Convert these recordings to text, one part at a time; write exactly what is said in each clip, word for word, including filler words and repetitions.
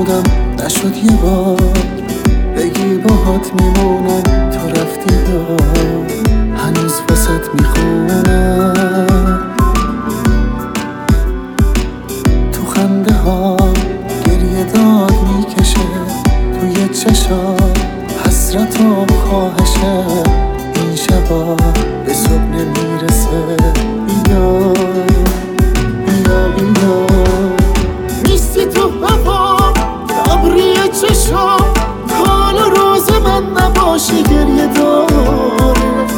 خودم نشد یه بار بگی باهات میمونم، تو رفتی یا هنوز واسط میخونم. تو خنده ها گریه داد میکشه، توی چشا حسرت و خواهشه. این شبا به صبح نمیرسه، بیا بیا بیا. نیستی تو هوا ابری چشا، حال روز من نباشی گریه داره.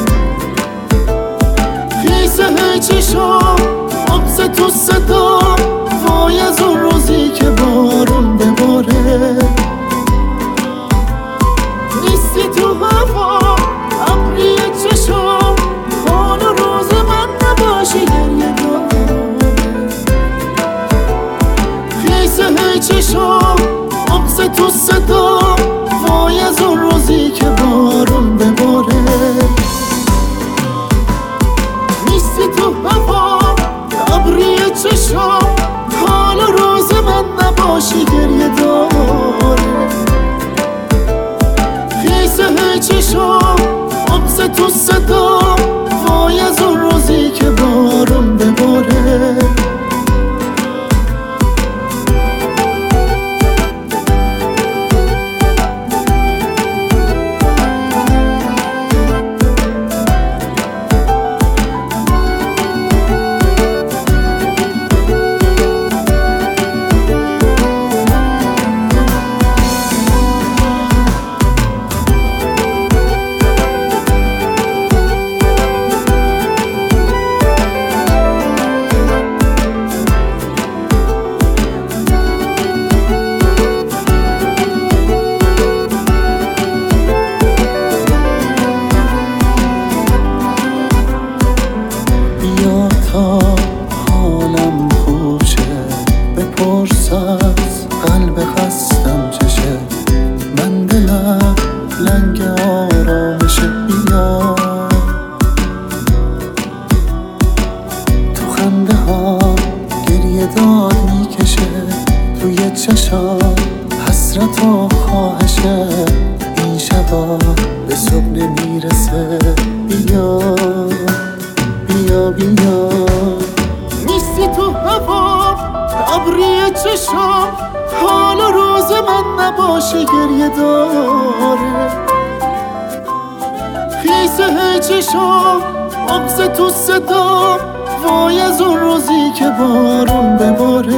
خیسه چشا عبز تو صدا، وای از اون روزی که بارون بباره. نیستی تو هوا ابری چشا، حال روز من نباشی گریه داره. خیسه چشا عبز تو صدا، وای از اون روزی که بارون بباره. نیستی تو هوا ابری چشا، حال روز من نباشی گریه داره. خیسه چشا عبز تو صدا، وای از اون روزی که بارون بباره. تا حالم خوب شه، بپرس از قلب خستم چشه. من دلم لنگ آرامشه، بیا. تو خنده ها گریه داد میکشه، توی چشا حسرت و خواهشه. این شبا به صبح نمیرسه، بیا بیا بیا. نیستی تو هوا ابری چشا، حال روز من نباشی گریه داره. خیسه چشا عبز تو صدا، وای از اون روزی که بارون بباره.